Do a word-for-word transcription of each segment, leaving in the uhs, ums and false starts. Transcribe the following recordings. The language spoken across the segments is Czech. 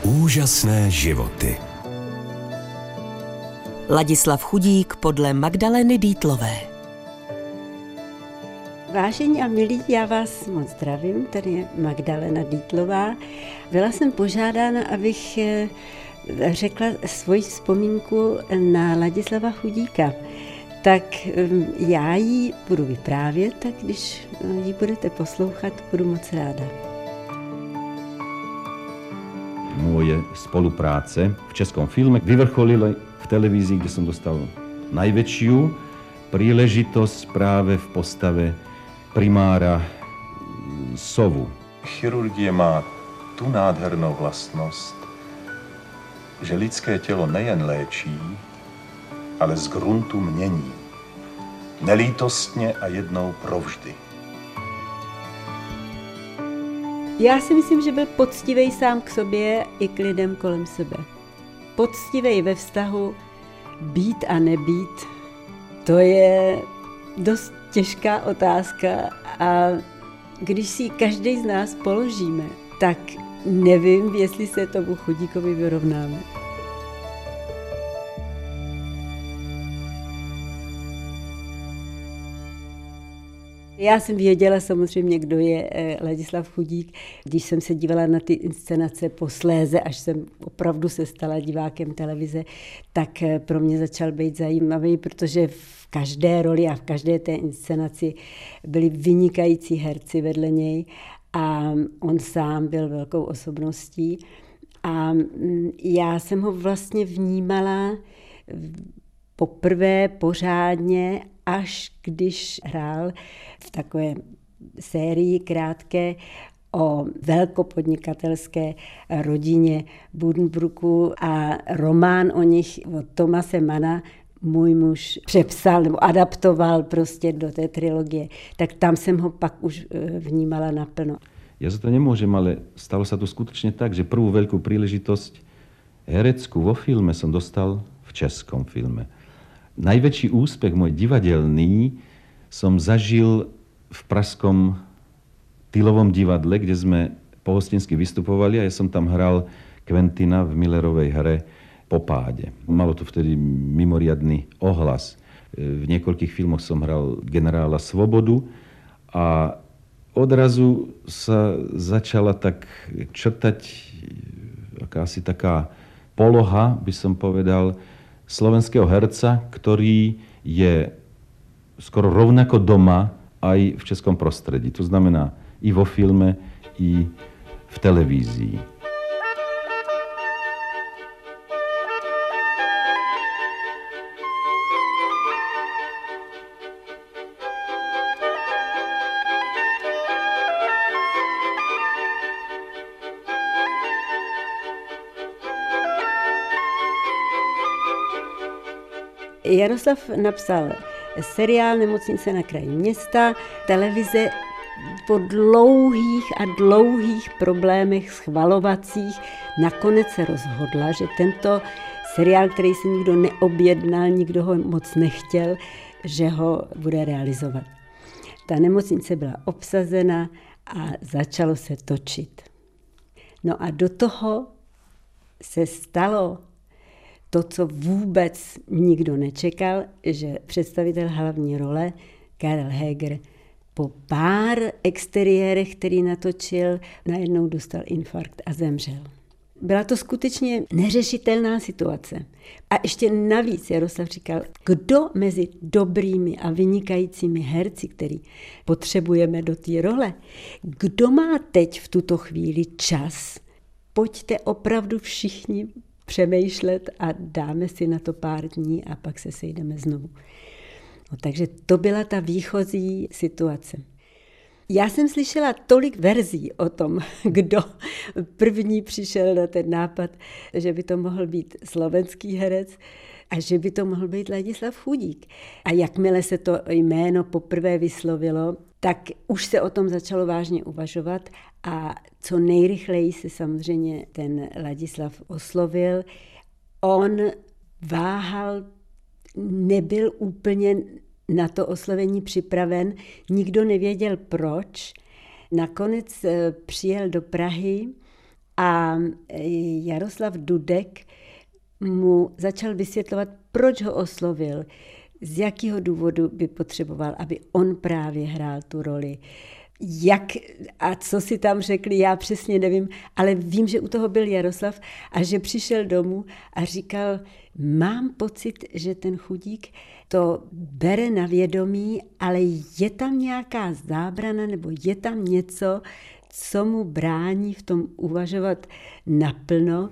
Úžasné životy. Ladislav Chudík podle Magdaleny Dietlové. Vážení a milí, já vás moc zdravím, tady je Magdalena Dietlová. Byla jsem požádána, abych řekla svoji vzpomínku na Ladislava Chudíka. Tak já ji budu vyprávět, tak když ji budete poslouchat, budu moc ráda. Moje spolupráce v českom filme vyvrcholila v televízii, kde som dostal najväčšiu príležitosť práve v postave primára Sovu. Chirurgie má tu nádhernou vlastnost, že lidské tělo nejen léčí, ale z gruntu mění. Nelítostně a jednou provždy. Já si myslím, že byl poctivý sám k sobě i k lidem kolem sebe. Poctivý ve vztahu být a nebýt, to je dost těžká otázka a když si každý z nás položíme, tak nevím, jestli se tomu Chudíkovi vyrovnáme. Já jsem věděla samozřejmě, kdo je Ladislav Chudík, když jsem se dívala na ty inscenace posléze, až jsem opravdu se stala divákem televize, tak pro mě začal být zajímavý, protože v každé roli a v každé té inscenaci byli vynikající herci vedle něj a on sám byl velkou osobností. A já jsem ho vlastně vnímala poprvé pořádně, až když hrál v takové sérii krátké o velkopodnikatelské rodině Buddenbrooku a román o nich od Thomase Manna můj muž přepsal nebo adaptoval prostě do té trilogie, tak tam jsem ho pak už vnímala naplno. Ja za to nemôžem, ale stalo sa to skutočne tak, že prvú veľkú príležitosť hereckú vo filme som dostal v českom filme. Najväčší úspech môj divadelný som zažil v pražskom Tylovom divadle, kde sme pohostinsky vystupovali a ja som tam hral Quentina v Millerovej hre Popáde. Malo to vtedy mimoriadny ohlas. V niekoľkých filmoch som hral generála Svobodu a odrazu sa začala tak črtať akási taká poloha, by som povedal, slovenského herca, ktorý je skoro rovnako doma aj v českom prostredí. To znamená i vo filme, i v televízii. Jaroslav napsal seriál Nemocnice na kraji města, televize po dlouhých a dlouhých problémech schvalovacích nakonec se rozhodla, že tento seriál, který se nikdo neobjednal, nikdo ho moc nechtěl, že ho bude realizovat. Ta nemocnice byla obsazena a začalo se točit. No a do toho se stalo to, co vůbec nikdo nečekal, že představitel hlavní role, Karel Heger, po pár exteriérech, který natočil, najednou dostal infarkt a zemřel. Byla to skutečně neřešitelná situace. A ještě navíc Jaroslav říkal, kdo mezi dobrými a vynikajícími herci, který potřebujeme do té role, kdo má teď v tuto chvíli čas, pojďte opravdu všichni přemýšlet a dáme si na to pár dní a pak se sejdeme znovu. No, takže to byla ta výchozí situace. Já jsem slyšela tolik verzí o tom, kdo první přišel na ten nápad, že by to mohl být slovenský herec a že by to mohl být Ladislav Chudík. A jakmile se to jméno poprvé vyslovilo, tak už se o tom začalo vážně uvažovat a co nejrychleji se samozřejmě ten Ladislav oslovil. On váhal, nebyl úplně na to oslovení připraven, nikdo nevěděl proč. Nakonec přijel do Prahy A Jaroslav Dudek mu začal vysvětlovat, proč ho oslovil, z jakého důvodu by potřeboval, aby on právě hrál tu roli. Jak a co si tam řekli, já přesně nevím, ale vím, že u toho byl Jaroslav a že přišel domů a říkal, mám pocit, že ten Chudík to bere na vědomí, ale je tam nějaká zábrana nebo je tam něco, co mu brání v tom uvažovat naplno.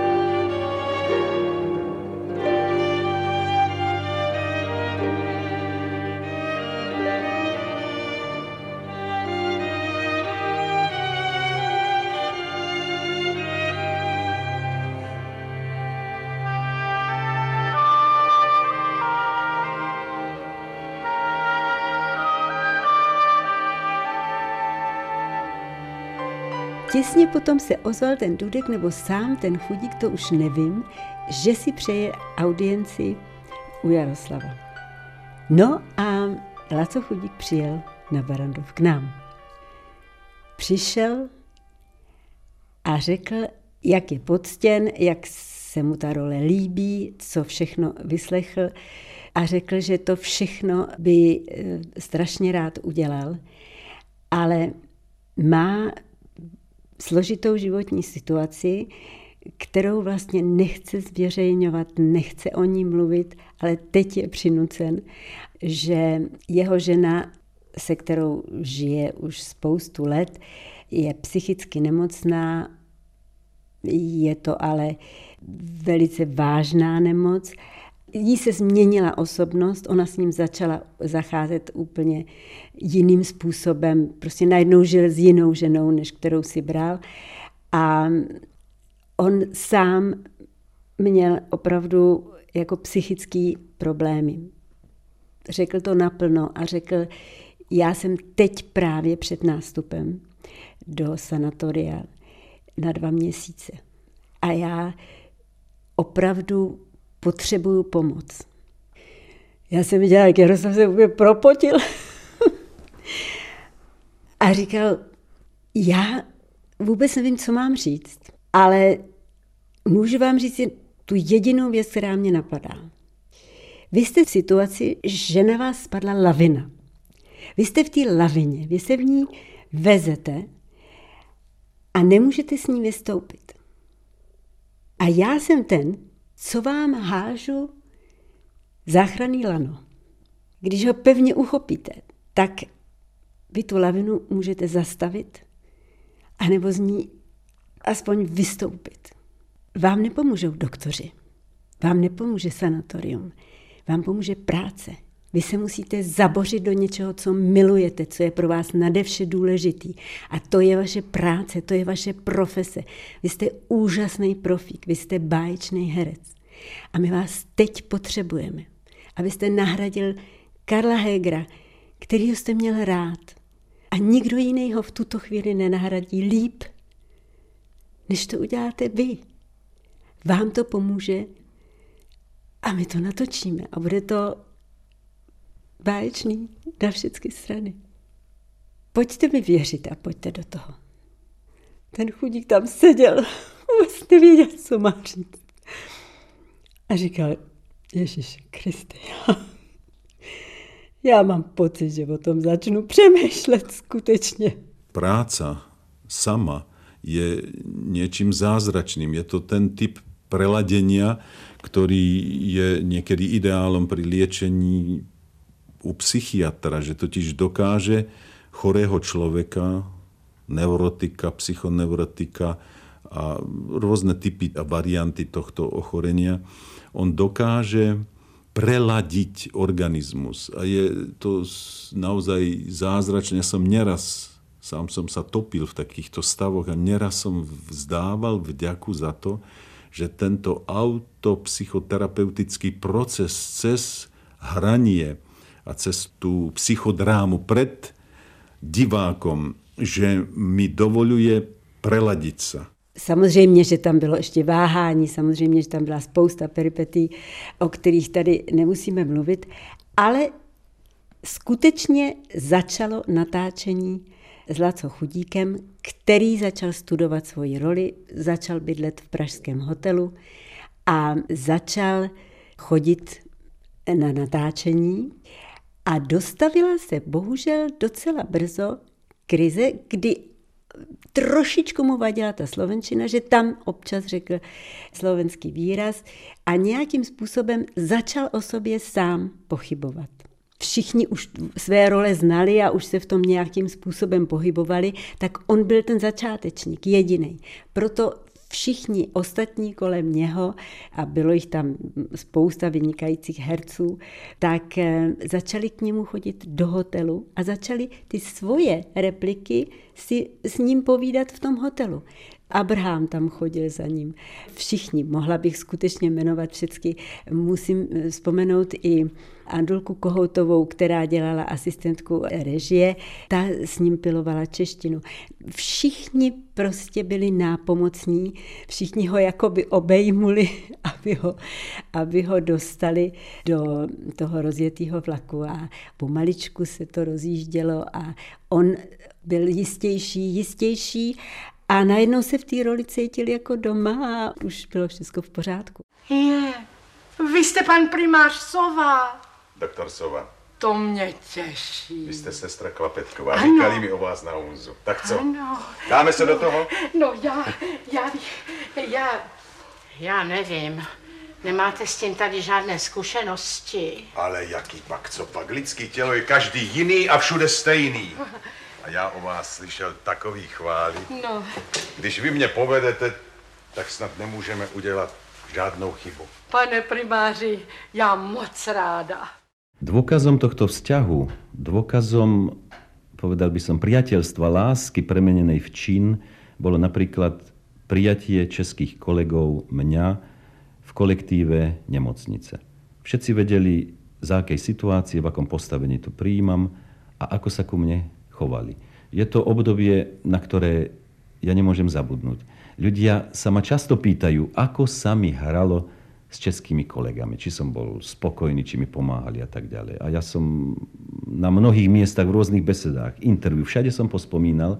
Těsně potom se ozval ten Dudek, nebo sám ten Chudík, to už nevím, že si přeje audienci u Jaroslava. No a Laco Chudík přijel na Barrandov k nám. Přišel a řekl, jak je poctěn, jak se mu ta role líbí, co všechno vyslechl a řekl, že to všechno by strašně rád udělal, ale má složitou životní situaci, kterou vlastně nechce zveřejňovat, nechce o ní mluvit, ale teď je přinucen, že jeho žena, se kterou žije už spoustu let, je psychicky nemocná, je to ale velice vážná nemoc. Jí se změnila osobnost, ona s ním začala zacházet úplně jiným způsobem, prostě najednou žil s jinou ženou, než kterou si bral. A on sám měl opravdu jako psychický problémy. Řekl to naplno a řekl, já jsem teď právě před nástupem do sanatoria na dva měsíce. A já opravdu potřebuju pomoc. Já jsem viděla, jak Jaroslav se úplně propotil. A říkal, já vůbec nevím, co mám říct, ale můžu vám říct tu jedinou věc, která mě napadá. Vy jste v situaci, že na vás spadla lavina. Vy jste v té lavině, vy se v ní vezete a nemůžete s ní vystoupit. A já jsem ten, co vám hážu záchranný lano. Když ho pevně uchopíte, tak vy tu lavinu můžete zastavit anebo z ní aspoň vystoupit. Vám nepomůžou doktoři, vám nepomůže sanatorium, vám pomůže práce. Vy se musíte zabořit do něčeho, co milujete, co je pro vás nadevše důležitý. A to je vaše práce, to je vaše profese. Vy jste úžasný profík, vy jste báječný herec. A my vás teď potřebujeme, abyste nahradil Karla Hegera, kterýho jste měl rád. A nikdo jiný ho v tuto chvíli nenahradí líp, než to uděláte vy. Vám to pomůže a my to natočíme a bude to báječný na všechny strany. Pojďte mi věřit a pojďte do toho. Ten Chudík tam seděl, vůbec nevěděl, co má říct. A říkal, Ježiši Kriste, já, já mám pocit, že o tom začnu přemýšlet skutečně. Práca sama je niečím zázračným. Je to ten typ preladenia, ktorý je niekedy ideálom pri liečení u psychiatra, že totiž dokáže chorého človeka, neurotika, psychoneurotika a rôzne typy a varianty tohto ochorenia, on dokáže preladiť organizmus. A je to naozaj zázračné. Ja som neraz, sám som sa topil v takýchto stavoch a neraz som vzdával vďaku za to, že tento autopsychoterapeutický proces cez hranie a cez tú psychodrámu pred divákom, že mi dovoluje preladiť sa. Samozřejmě, že tam bylo ještě váhání, samozřejmě, že tam byla spousta peripetí, o kterých tady nemusíme mluvit, ale skutečně začalo natáčení s Laco Chudíkem, který začal studovat svoji roli, začal bydlet v pražském hotelu a začal chodit na natáčení a dostavila se bohužel docela brzo krize, kdy trošičku mu vadila ta slovenčina, že tam občas řekl slovenský výraz a nějakým způsobem začal o sobě sám pochybovat. Všichni už své role znali a už se v tom nějakým způsobem pohybovali, tak on byl ten začátečník, jediný. Proto všichni ostatní kolem něho, a bylo jich tam spousta vynikajících herců, tak začali k němu chodit do hotelu a začali ty svoje repliky si s ním povídat v tom hotelu. Abraham tam chodil za ním. Všichni, mohla bych skutečně jmenovat všechny. Musím vzpomenout i Andulku Kohoutovou, která dělala asistentku režie, ta s ním pilovala češtinu. Všichni prostě byli nápomocní, všichni ho jakoby obejmuli, aby ho, aby ho dostali do toho rozjetého vlaku a pomaličku se to rozjíždělo a on byl jistější, jistější a najednou se v té roli cítil jako doma a už bylo všechno v pořádku. Je, vy jste pan primář Sova. Doktor Sova. To mě těší. Vy jste sestra Klapetková, ano. Říkali mi o vás na úzu. Tak co, ano. Dáme se do toho? No já, já, já, já nevím. Nemáte s tím tady žádné zkušenosti. Ale jaký pak, co pak? Lidský tělo je každý jiný a všude stejný. A já o vás slyšel takový chvály. No. Když vy mě povedete, tak snad nemůžeme udělat žádnou chybu. Pane primáři, já moc ráda. Dôkazom tohto vzťahu, dôkazom, povedal by som, priateľstva, lásky premenenej v čin, bolo napríklad prijatie českých kolegov mňa v kolektíve nemocnice. Všetci vedeli, za akej situácie, v akom postavení to prijímam a ako sa ku mne chovali. Je to obdobie, na ktoré ja nemôžem zabudnúť. Ľudia sa ma často pýtajú, ako sa mi hralo s českými kolegami, či som bol spokojný, či mi pomáhali a tak ďalej. A ja som na mnohých miestach, v rôznych besedách, interviu, všade som pospomínal,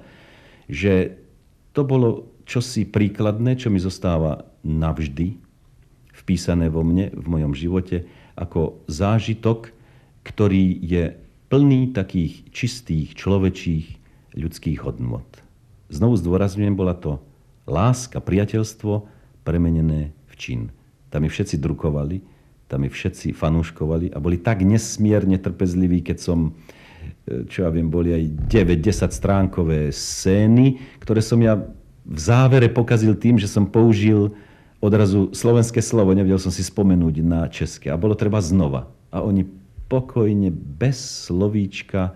že to bolo čosi príkladné, čo mi zostáva navždy vpísané vo mne, v mojom živote, ako zážitok, ktorý je plný takých čistých, človečích, ľudských hodnôt. Znovu zdôrazňujem, bola to láska, priateľstvo premenené v čin. Tam mi všetci drukovali, tam mi všetci fanúškovali a boli tak nesmierne trpezliví, keď som, čo ja viem, boli aj deväť desať stránkové scény, ktoré som ja v závere pokazil tým, že som použil odrazu slovenské slovo, nevedel som si spomenúť na české a bolo treba znova. A oni pokojne, bez slovíčka e,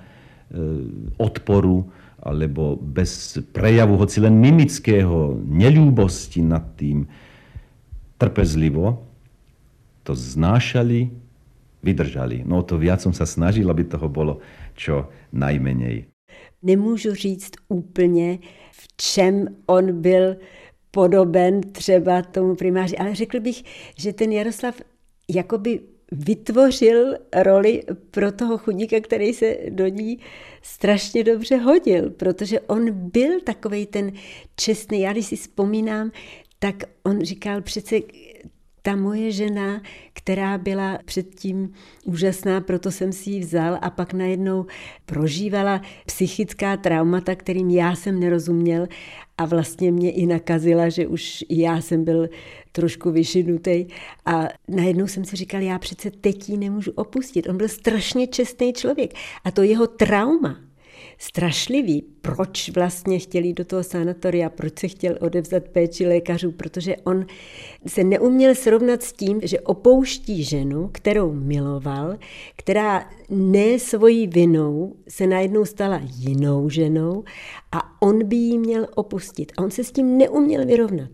odporu alebo bez prejavu, hoci len mimického, neľúbosti nad tým, trpezlivo to znášali, vydržali. No to viac som sa snažil, aby toho bolo čo najmenej. Nemůžu říct úplně, v čem on byl podoben třeba tomu primáři, ale řekl bych, že ten Jaroslav jakoby vytvořil roli pro toho Chudíka, který se do ní strašně dobře hodil, protože on byl takovej ten čestný. Já když si vzpomínám, tak on říkal přece, ta moje žena, která byla předtím úžasná, proto jsem si ji vzal a pak najednou prožívala psychická traumata, kterým já jsem nerozuměl a vlastně mě i nakazila, že už já jsem byl trošku vyšinutej a najednou jsem si říkal, já přece teď ji nemůžu opustit. On byl strašně čestný člověk a to jeho trauma, strašlivý, proč vlastně chtěl jít do toho sanatoria, proč se chtěl odevzdat péči lékařů, protože on se neuměl srovnat s tím, že opouští ženu, kterou miloval, která ne svojí vinou se najednou stala jinou ženou a on by ji měl opustit. A on se s tím neuměl vyrovnat.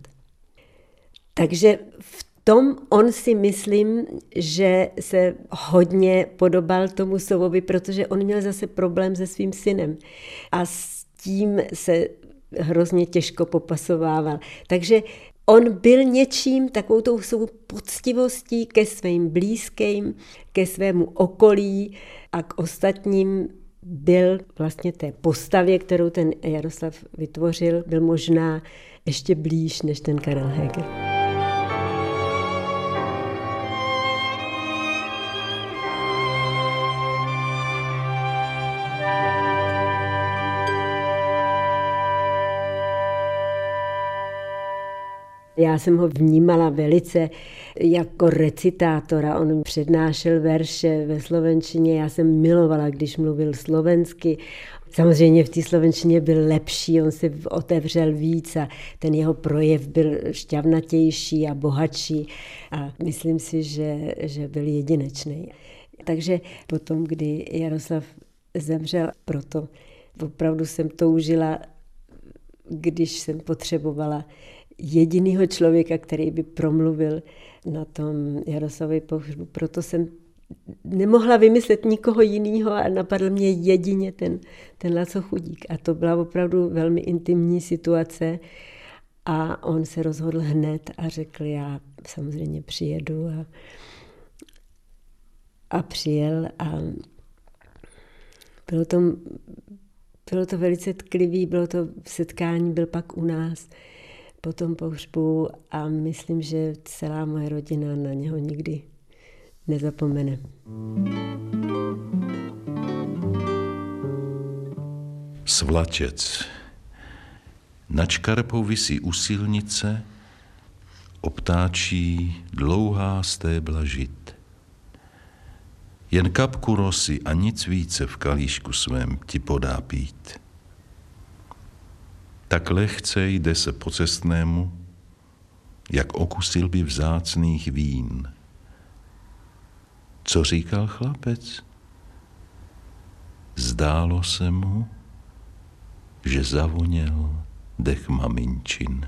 Takže v tom on si myslím, že se hodně podobal tomu Sovovi, protože on měl zase problém se svým synem a s tím se hrozně těžko popasovával. Takže on byl něčím takovou tou svou poctivostí ke svým blízkým, ke svému okolí a k ostatním byl vlastně té postavě, kterou ten Jaroslav vytvořil, byl možná ještě blíž než ten Karel Heger. Já jsem ho vnímala velice jako recitátora. On přednášel verše ve slovenštině. Já jsem milovala, když mluvil slovensky. Samozřejmě v té slovenštině byl lepší, on si otevřel víc a ten jeho projev byl šťavnatější a bohatší. A myslím si, že, že byl jedinečný. Takže potom, kdy Jaroslav zemřel, proto opravdu jsem toužila, když jsem potřebovala jedinýho člověka, který by promluvil na tom Jaroslavově pohřbu. Proto jsem nemohla vymyslet nikoho jiného a napadl mě jedině ten, ten Laco Chudík. A to byla opravdu velmi intimní situace a on se rozhodl hned a řekl, já samozřejmě přijedu a, a přijel a bylo to, bylo to velice tklivý, bylo to setkání, byl pak u nás po tom pohřbu a myslím, že celá moje rodina na něho nikdy nezapomene. Svlačec. Nad škarpou visí u silnice, obtáčí dlouhá stébla žit. Jen kapku rosy a nic více v kalíšku svém ti podá pít. Tak lehce jde se po cestnému, jak okusil by vzácných vín. Co říkal chlapec? Zdálo se mu, že zavoněl dech maminčin.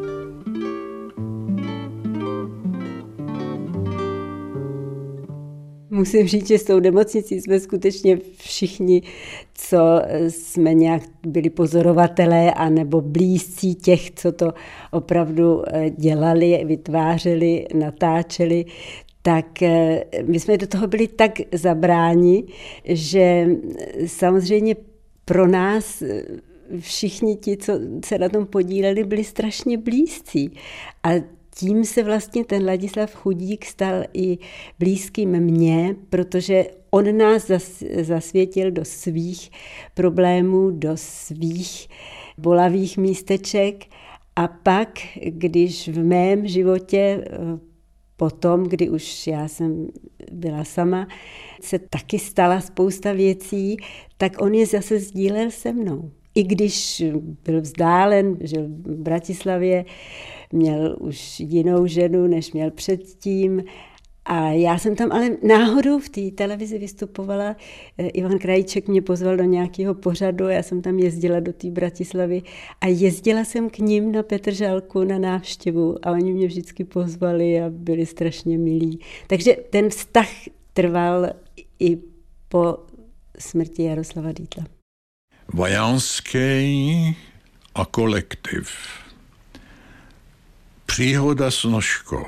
Musím říct, že s tou nemocnicí jsme skutečně všichni, co jsme nějak byli pozorovatelé anebo blízcí těch, co to opravdu dělali, vytvářeli, natáčeli, tak my jsme do toho byli tak zabráni, že samozřejmě pro nás všichni ti, co se na tom podíleli, byli strašně blízcí. A tím se vlastně ten Ladislav Chudík stal i blízkým mně, protože on nás zasvětil do svých problémů, do svých bolavých místeček a pak, když v mém životě potom, kdy už já jsem byla sama, se taky stala spousta věcí, tak on je zase sdílel se mnou. I když byl vzdálen, žil v Bratislavě, měl už jinou ženu, než měl předtím. A já jsem tam ale náhodou v té televizi vystupovala. Ivan Krajíček mě pozval do nějakého pořadu, já jsem tam jezdila do té Bratislavy a jezdila jsem k ním na Petržalku na návštěvu a oni mě vždycky pozvali a byli strašně milí. Takže ten vztah trval i po smrti Jaroslava Dietla. Vajanský a kolektiv. Příhoda s nožkou.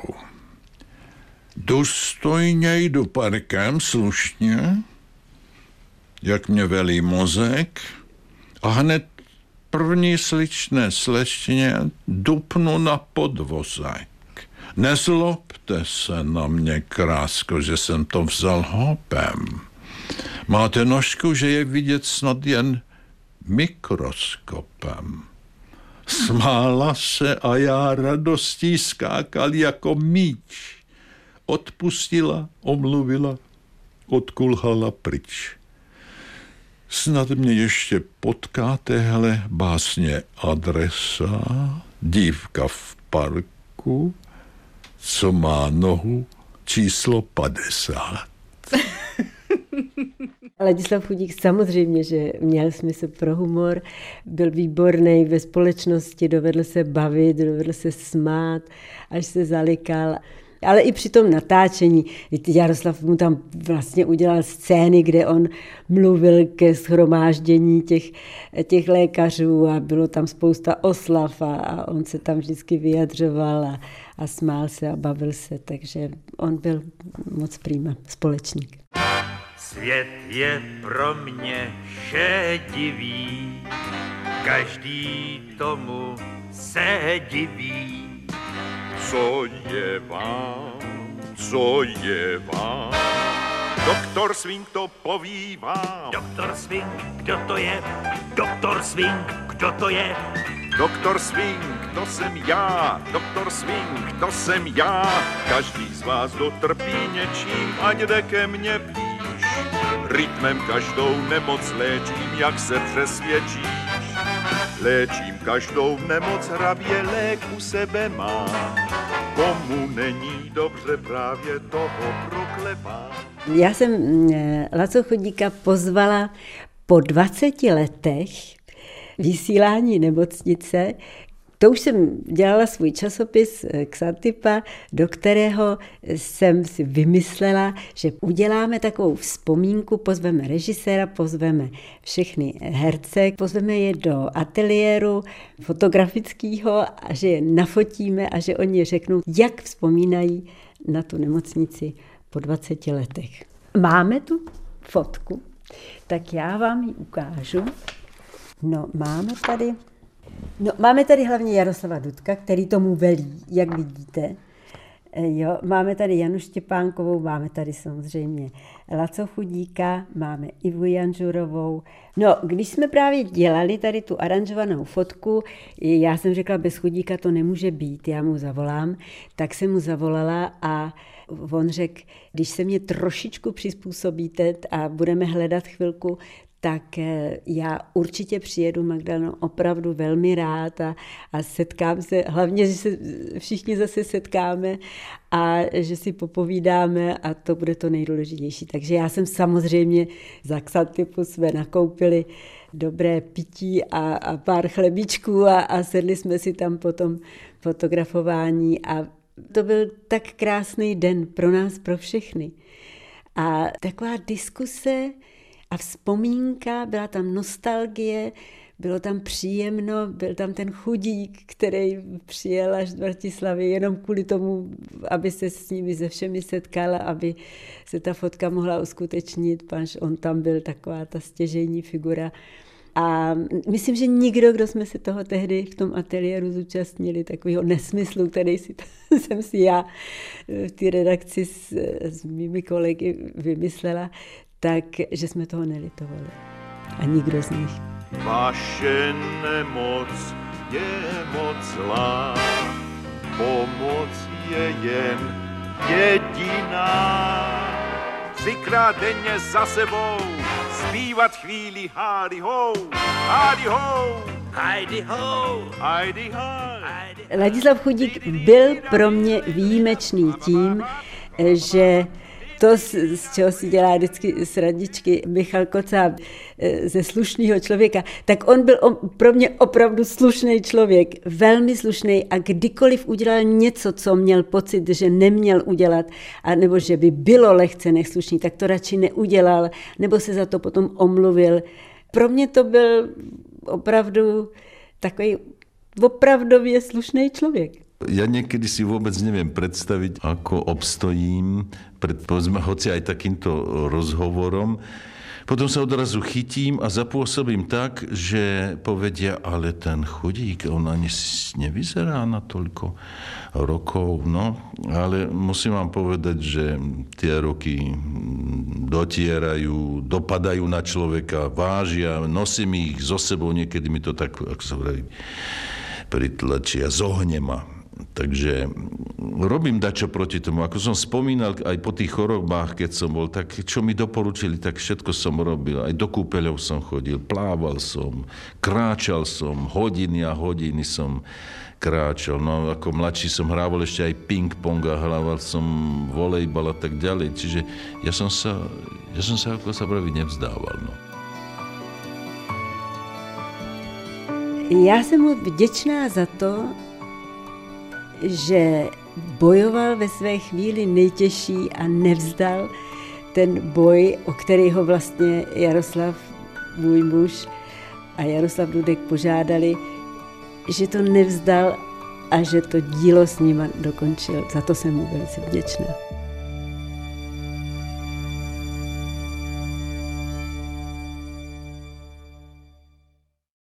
Důstojně jdu parkem slušně, jak mě velí mozek, a hned první sličné slečně dupnu na podvozek. Nezlobte se na mě, krásko, že jsem to vzal hopem. Máte nožku, že je vidět snad jen mikroskopem. Smála se a já radostí skákal jako míč. Odpustila, omluvila, odkulhala pryč. Snad mě ještě potká téhle básně adresa, dívka v parku, co má nohu číslo padesát. Ladislav Chudík samozřejmě, že měl smysl pro humor, byl výborný ve společnosti, dovedl se bavit, dovedl se smát, až se zalikal. Ale i při tom natáčení, Jaroslav mu tam vlastně udělal scény, kde on mluvil ke shromáždění těch, těch lékařů a bylo tam spousta oslav a, a on se tam vždycky vyjadřoval a, a smál se a bavil se, takže on byl moc prýma společník. Svět je pro mě šedivý, každý tomu se diví. Co je vám, co je vám? Doktor Swing to poví vám. Doktor Swing, kdo to je? Doktor Swing, kdo to je? Doktor Swing, to jsem já, Doktor Swing, to jsem já. Každý z vás dotrpí něčím, ať jde ke mně blíž. Rytmem každou nemoc léčím, jak se přesvědčíš. Léčím každou nemoc, hrabě lék u sebe mám. Komu není dobře, právě toho proklepám. Já jsem Laco Chodíka pozvala po dvaceti letech vysílání nemocnice. To už jsem dělala svůj časopis Xantipa, do kterého jsem si vymyslela, že uděláme takovou vzpomínku, pozveme režiséra, pozveme všechny herce, pozveme je do ateliéru fotografického a že je nafotíme a že oni řeknou, jak vzpomínají na tu nemocnici po dvaceti letech. Máme tu fotku, tak já vám ji ukážu. No, máme tady, no, máme tady hlavně Jaroslava Dudka, který tomu velí, jak vidíte. Jo, máme tady Janu Štěpánkovou, máme tady samozřejmě Laco Chudíka, máme Ivu Janžurovou. No, když jsme právě dělali tady tu aranžovanou fotku, já jsem řekla, bez Chudíka to nemůže být, já mu zavolám, tak jsem mu zavolala a on řekl, když se mě trošičku přizpůsobíte a budeme hledat chvilku, tak já určitě přijedu, Magdaleno, opravdu velmi rád a, a setkám se, hlavně, že se všichni zase setkáme a že si popovídáme a to bude to nejdůležitější. Takže já jsem samozřejmě za Xantipu jsme nakoupili dobré pití a, a pár chlebíčků a, a sedli jsme si tam potom fotografování a to byl tak krásný den pro nás, pro všechny. A taková diskuse a vzpomínka, byla tam nostalgie, bylo tam příjemno, byl tam ten Chudík, který přijel až z Bratislavy jenom kvůli tomu, aby se s nimi se všemi setkala, aby se ta fotka mohla uskutečnit, panž on tam byl taková ta stěžejní figura. A myslím, že nikdo, kdo jsme se toho tehdy v tom ateliéru zúčastnili, takového nesmyslu, který si, jsem si já v té redakci s, s mými kolegy vymyslela, tak, že jsme toho nelitovali. A nikdo z nich. Vaše nemoc je moc zlá, pomoc je jen jediná. Třikrát denně za sebou zpívat chvíli hády ho, hády ho, Heidi ho, Heidi ho. Ladislav Chudík byl pro mě výjimečný tím, že to, z čeho si dělá vždycky srandičky Michal Kocáb ze slušného člověka, tak on byl pro mě opravdu slušný člověk, velmi slušný a kdykoliv udělal něco, co měl pocit, že neměl udělat, nebo že by bylo lehce neslušný, tak to radši neudělal, nebo se za to potom omluvil. Pro mě to byl opravdu takový opravdově slušný člověk. Ja niekedy si vôbec neviem predstaviť, ako obstojím pred, povedzme, hoci aj takýmto rozhovorom. Potom sa odrazu chytím a zapôsobím tak, že povedia, ale ten Chudík, on ani nevyzerá na toľko rokov. No, ale musím vám povedať, že tie roky dotierajú, dopadajú na človeka, vážia, nosím ich so sebou, niekedy mi to tak, ako sa vraví, pritlačia, zohne ma. Takže robím dačo proti tomu. Ako som spomínal aj po tých chorobách, keď som bol, tak čo mi doporučili, tak všetko som robil. Aj do kúpeľov som chodil, plával som, kráčal som, hodiny a hodiny som kráčal. No ako mladší som hrával ešte aj ping-pong a hrával som volejbal a tak ďalej. Čiže ja som sa, ja som sa ako sa praví, nevzdával. No. Já jsem mu vděčná za to, že bojoval ve své chvíli nejtěžší a nevzdal ten boj, o který ho vlastně Jaroslav, můj muž, a Jaroslav Dudek požádali, že to nevzdal a že to dílo s nima dokončil. Za to jsem mu velice vděčná.